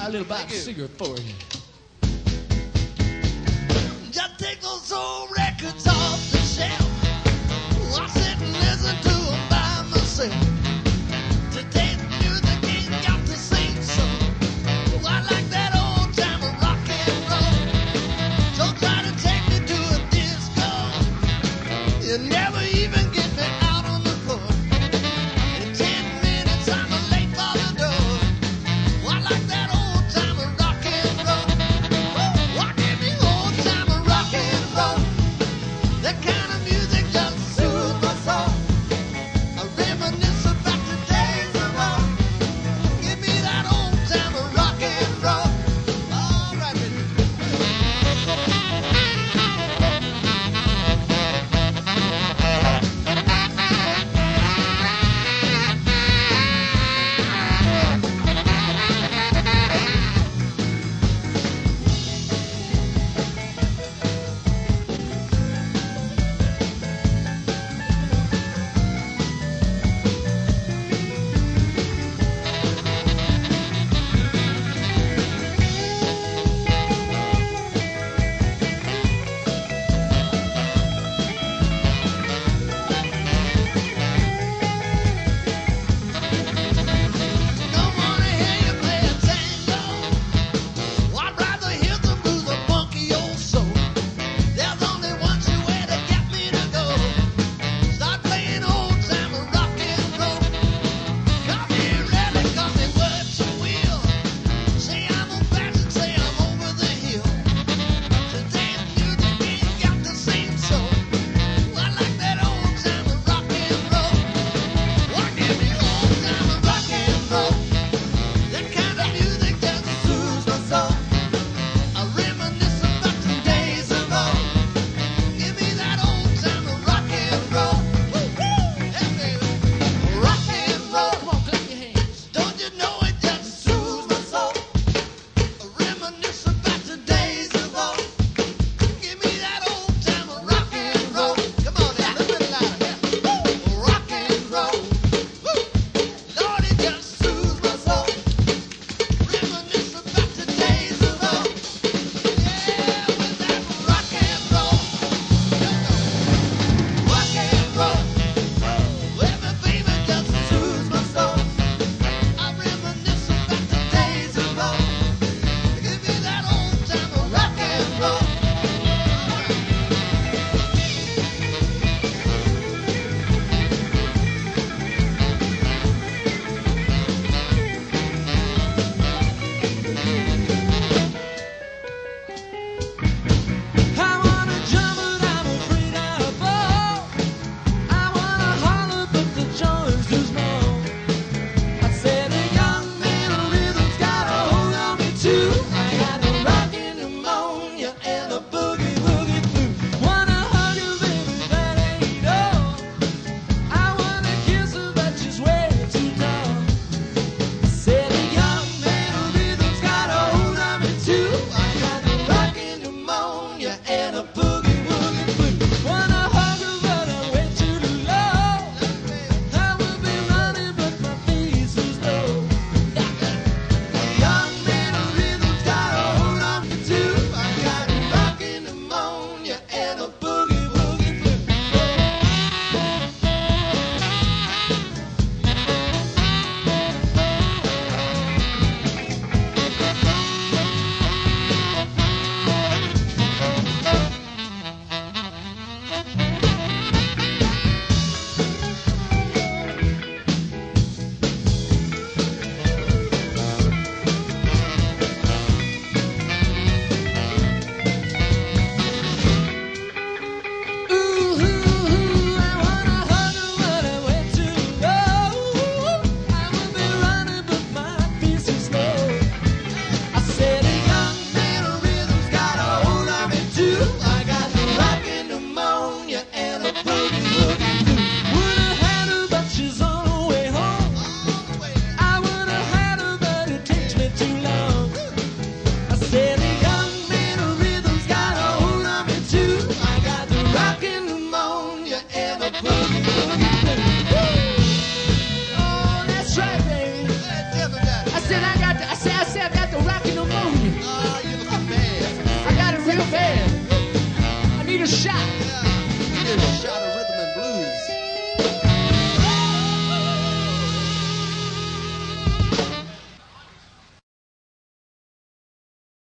a little box cigarette for you. Just take those old records off the shelf. I sit and listen to them by myself. Today's music ain't got to sing so. I like that old time of rock and roll. Don't try to take me to a disco. You never even get me out on the floor. In 10 minutes I'm late for the door. I like that old time of rock and roll. I give me old time of rock and roll. take a shot